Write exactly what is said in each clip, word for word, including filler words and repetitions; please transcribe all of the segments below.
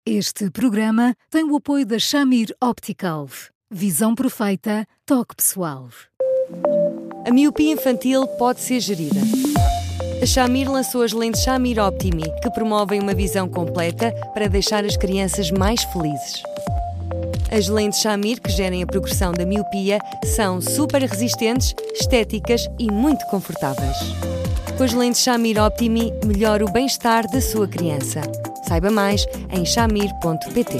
Este programa tem o apoio da Shamir Optical. Visão perfeita, toque pessoal. A miopia infantil pode ser gerida. A Shamir lançou as lentes Shamir Optimi, que promovem uma visão completa para deixar as crianças mais felizes. As lentes Shamir, que gerem a progressão da miopia, são super resistentes, estéticas e muito confortáveis. Com as lentes Shamir Optimi, melhora o bem-estar da sua criança. Saiba mais em shamir ponto pt.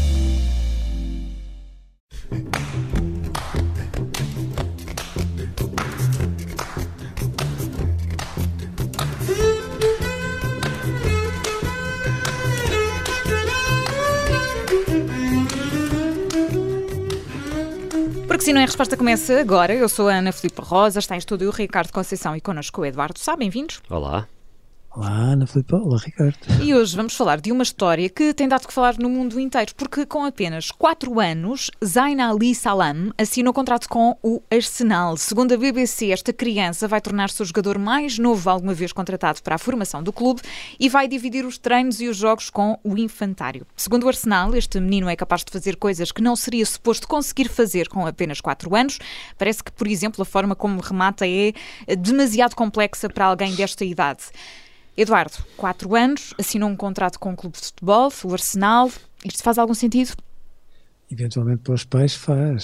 Porque se não é a resposta, começa agora. Eu sou a Ana Filipe Rosa, está em estúdio o Ricardo Conceição e connosco o Eduardo Sá. Bem-vindos. Olá. Olá, Ana Filipe. Olá, Ricardo. E hoje vamos falar de uma história que tem dado que falar no mundo inteiro, porque com apenas quatro anos, Zayn Ali Salam assinou contrato com o Arsenal. Segundo a B B C, esta criança vai tornar-se o jogador mais novo alguma vez contratado para a formação do clube e vai dividir os treinos e os jogos com o infantário. Segundo o Arsenal, este menino é capaz de fazer coisas que não seria suposto conseguir fazer com apenas quatro anos. Parece que, por exemplo, a forma como remata é demasiado complexa para alguém desta idade. Eduardo, quatro anos, assinou um contrato com um clube de futebol, o Arsenal. Isto faz algum sentido? Eventualmente para os pais faz.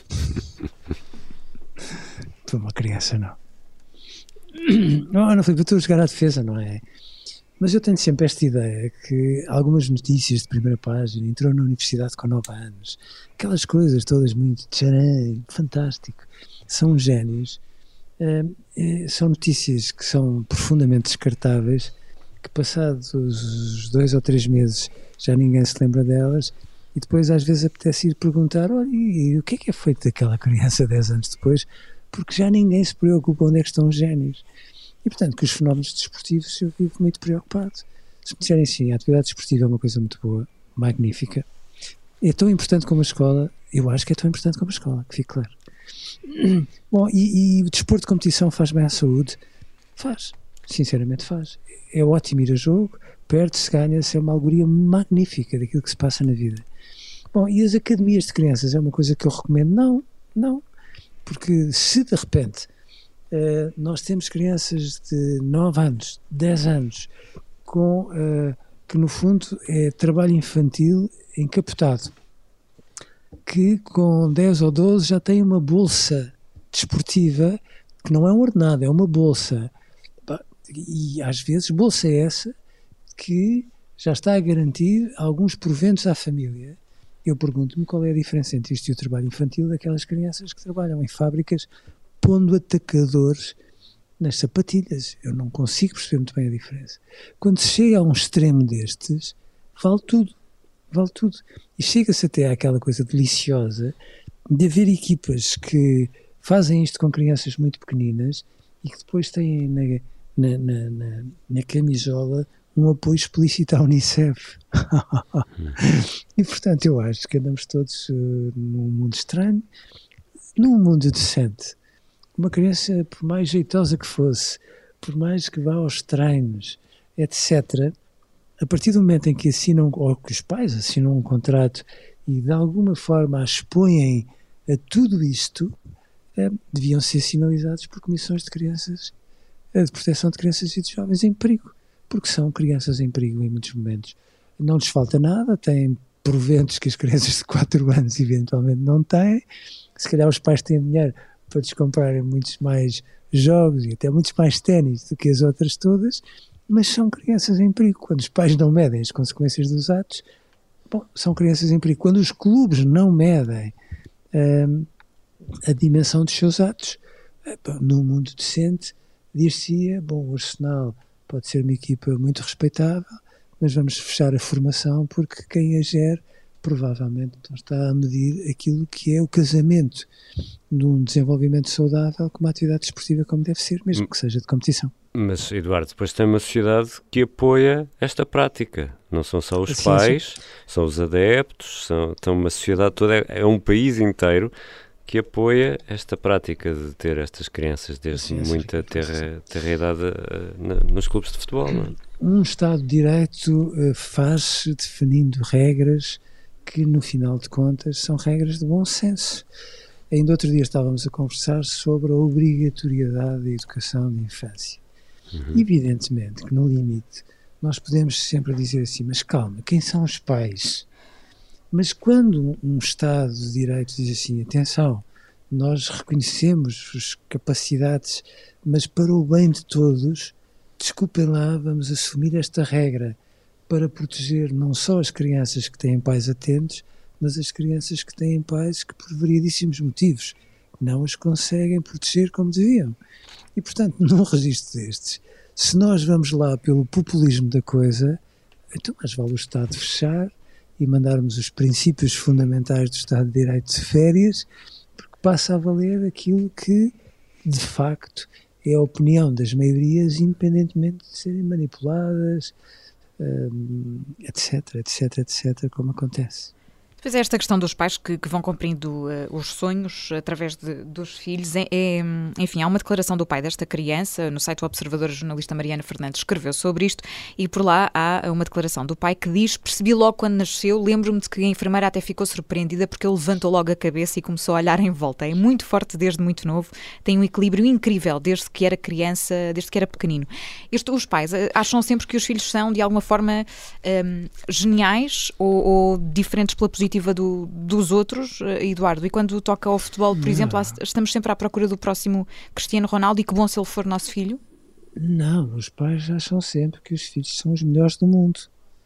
Para uma criança não. Não, não foi para tu jogar à defesa, não é? Mas eu tenho sempre esta ideia que algumas notícias de primeira página, entrou na universidade com nove anos, aquelas coisas todas muito tcharam, fantástico, são génios. Uh, são notícias que são profundamente descartáveis, que passados os dois ou três meses já ninguém se lembra delas, e depois às vezes apetece ir perguntar, olha, e, e o que é que é feito daquela criança dez anos depois, porque já ninguém se preocupa onde é que estão os génios. E portanto, com os fenómenos desportivos eu vivo muito preocupado. Se me disserem sim, a atividade desportiva é uma coisa muito boa, magnífica, é tão importante como a escola, eu acho que é tão importante como a escola, que fique claro. Bom, e, e o desporto de competição faz bem à saúde? Faz, sinceramente faz. É ótimo ir a jogo, perde-se, ganha-se, é uma alegoria magnífica daquilo que se passa na vida. Bom, e as academias de crianças é uma coisa que eu recomendo? Não, não, porque se de repente uh, nós temos crianças de nove anos, dez anos, com, uh, que no fundo é trabalho infantil encapotado, que com dez ou doze já tem uma bolsa desportiva, que não é um ordenado, é uma bolsa. E às vezes bolsa é essa que já está a garantir alguns proventos à família. Eu pergunto-me qual é a diferença entre isto e o trabalho infantil daquelas crianças que trabalham em fábricas pondo atacadores nas sapatilhas. Eu não consigo perceber muito bem a diferença. Quando se chega a um extremo destes, vale tudo. Vale tudo. E chega-se até àquela coisa deliciosa de haver equipas que fazem isto com crianças muito pequeninas e que depois têm na, na, na, na, na camisola um apoio explícito à Unicef. E portanto eu acho que andamos todos uh, num mundo estranho, num mundo decente. Uma criança, por mais jeitosa que fosse, por mais que vá aos treinos, etcétera, a partir do momento em que assinam, ou que os pais assinam um contrato e de alguma forma a expõem a tudo isto, eh, deviam ser sinalizados por comissões de crianças, eh, de proteção de crianças e de jovens em perigo, porque são crianças em perigo em muitos momentos. Não lhes falta nada, têm proventos que as crianças de quatro anos eventualmente não têm, se calhar os pais têm dinheiro para lhes comprarem muitos mais jogos e até muitos mais ténis do que as outras todas, mas são crianças em perigo. Quando os pais não medem as consequências dos atos, bom, são crianças em perigo. Quando os clubes não medem hum, a dimensão dos seus atos, bom, num mundo decente, dir-se-ia, bom, o Arsenal pode ser uma equipa muito respeitável, mas vamos fechar a formação porque quem a gera provavelmente não está a medir aquilo que é o casamento de um desenvolvimento saudável com uma atividade desportiva como deve ser, mesmo que seja de competição. Mas, Eduardo, depois tem uma sociedade que apoia esta prática. Não são só os pais, são os adeptos, são, são uma sociedade toda, é, é um país inteiro que apoia esta prática de ter estas crianças desde muita terra, terra idade uh, na, nos clubes de futebol, não é? um Estado de Direito uh, faz-se definindo regras que, no final de contas, são regras de bom senso. Ainda outro dia estávamos a conversar sobre a obrigatoriedade da educação de infância. Uhum. Evidentemente que, no limite, nós podemos sempre dizer assim, mas calma, quem são os pais? Mas quando um Estado de Direito diz assim, atenção, nós reconhecemos as capacidades, mas para o bem de todos, desculpem lá, vamos assumir esta regra para proteger não só as crianças que têm pais atentos, mas as crianças que têm pais que, por variedíssimos motivos, não as conseguem proteger como deviam. E, portanto, num registro destes, se nós vamos lá pelo populismo da coisa, então mais vale o Estado fechar e mandarmos os princípios fundamentais do Estado de Direito de férias, porque passa a valer aquilo que, de facto, é a opinião das maiorias, independentemente de serem manipuladas, um, etc, etc, etc, como acontece. Depois é esta questão dos pais que, que vão cumprindo uh, os sonhos através de, dos filhos. É, é, enfim, há uma declaração do pai desta criança, no site do Observador, a jornalista Mariana Fernandes escreveu sobre isto, e por lá há uma declaração do pai que diz: percebi logo quando nasceu, lembro-me de que a enfermeira até ficou surpreendida porque ele levantou logo a cabeça e começou a olhar em volta. É muito forte desde muito novo, tem um equilíbrio incrível desde que era criança, desde que era pequenino. Isto, os pais acham sempre que os filhos são, de alguma forma, um, geniais ou, ou diferentes pela positiva Do, dos outros, Eduardo, e quando toca ao futebol, por não. exemplo, estamos sempre à procura do próximo Cristiano Ronaldo, e que bom se ele for nosso filho? Não, os pais acham sempre que os filhos são os melhores do mundo,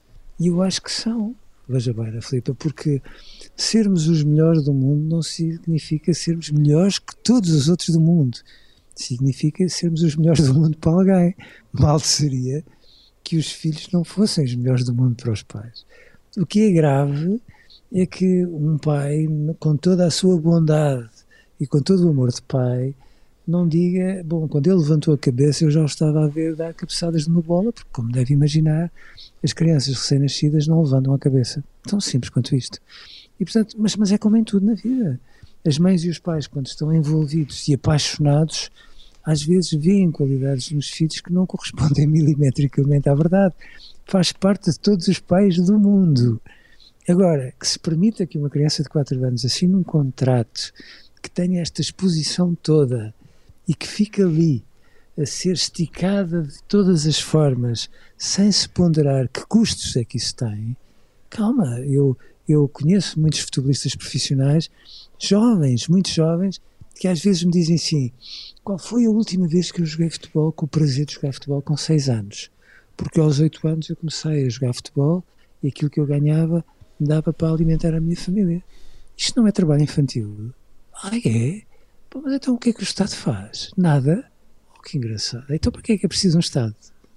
e eu acho que são. Veja bem, Filipe, porque sermos os melhores do mundo não significa sermos melhores que todos os outros do mundo, significa sermos os melhores do mundo para alguém. Mal seria que os filhos não fossem os melhores do mundo para os pais. O que é grave é que um pai, com toda a sua bondade e com todo o amor de pai, não diga, bom, quando ele levantou a cabeça eu já o estava a ver dar cabeçadas de uma bola, porque, como deve imaginar, as crianças recém-nascidas não levantam a cabeça. Tão simples quanto isto. E, portanto, mas, mas é como em tudo na vida. As mães e os pais, quando estão envolvidos e apaixonados, às vezes veem qualidades nos filhos que não correspondem milimetricamente à verdade. Faz parte de todos os pais do mundo. Agora, que se permita que uma criança de quatro anos assine um contrato que tenha esta exposição toda e que fique ali a ser esticada de todas as formas, sem se ponderar que custos é que isso tem, calma, eu, eu conheço muitos futebolistas profissionais, jovens, muito jovens, que às vezes me dizem assim, qual foi a última vez que eu joguei futebol com o prazer de jogar futebol com seis anos? Porque aos oito anos eu comecei a jogar futebol e aquilo que eu ganhava me dava para alimentar a minha família. Isto não é trabalho infantil? Ah, é? Pô, mas então o que é que o Estado faz? Nada? Oh, que engraçado. Então para que é que é preciso um Estado?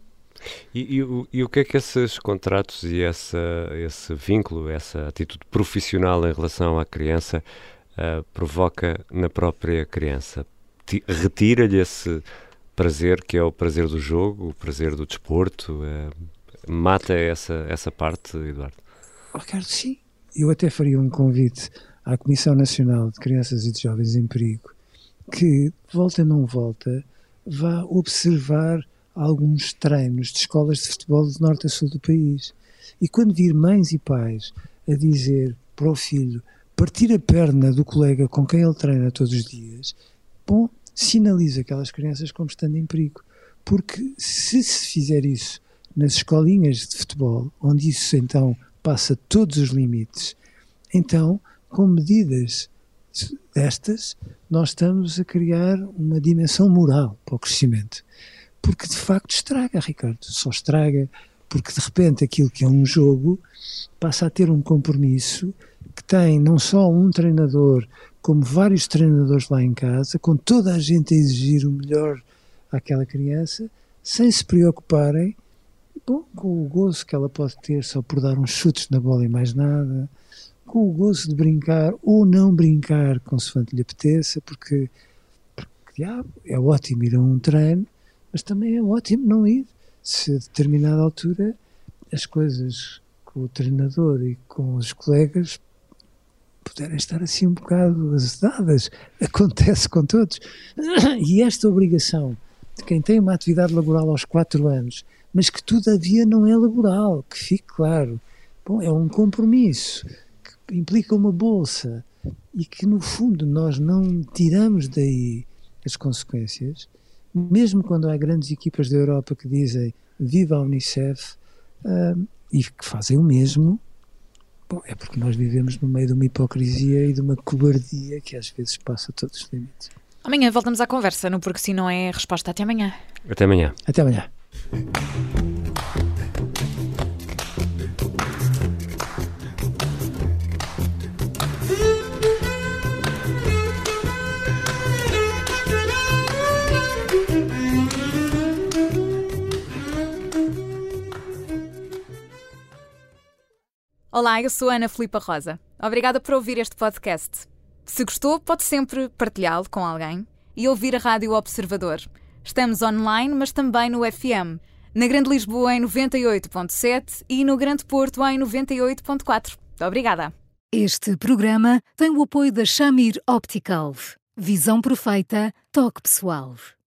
E, e, o, e o que é que esses contratos e essa, esse vínculo, essa atitude profissional em relação à criança uh, provoca na própria criança? Retira-lhe esse prazer que é o prazer do jogo, o prazer do desporto? Uh, mata essa, essa parte, Eduardo? Oh, Carlos, sim. Eu até faria um convite à Comissão Nacional de Crianças e de Jovens em Perigo que, volta ou não volta, vá observar alguns treinos de escolas de futebol de norte a sul do país. E quando vir mães e pais a dizer para o filho partir a perna do colega com quem ele treina todos os dias, bom, sinaliza aquelas crianças como estando em perigo. Porque se se fizer isso nas escolinhas de futebol, onde isso então passa todos os limites, então, com medidas destas, nós estamos a criar uma dimensão moral para o crescimento. Porque de facto estraga, Ricardo, só estraga porque de repente aquilo que é um jogo passa a ter um compromisso que tem não só um treinador, como vários treinadores lá em casa, com toda a gente a exigir o melhor àquela criança, sem se preocuparem bom, com o gozo que ela pode ter só por dar uns chutes na bola e mais nada, com o gozo de brincar ou não brincar consoante lhe apeteça, porque, porque ah, é ótimo ir a um treino, mas também é ótimo não ir, se a determinada altura as coisas com o treinador e com os colegas puderem estar assim um bocado azedadas. Acontece com todos. E esta obrigação de quem tem uma atividade laboral aos quatro anos mas que todavia não é laboral, que fique claro. Bom, é um compromisso que implica uma bolsa e que, no fundo, nós não tiramos daí as consequências, mesmo quando há grandes equipas da Europa que dizem viva a Unicef uh, e que fazem o mesmo. Bom, é porque nós vivemos no meio de uma hipocrisia e de uma cobardia que às vezes passa todos os limites. Amanhã voltamos à conversa, no Porque Sim Não É Resposta. Até amanhã. Até amanhã. Até amanhã. Olá, eu sou a Ana Filipa Rosa. Obrigada por ouvir este podcast. Se gostou, pode sempre partilhá-lo com alguém e ouvir a Rádio Observador. Estamos online, mas também no F M. Na Grande Lisboa em noventa e oito ponto sete e no Grande Porto em noventa e oito ponto quatro. Obrigada. Este programa tem o apoio da Shamir Optical. Visão perfeita, toque pessoal.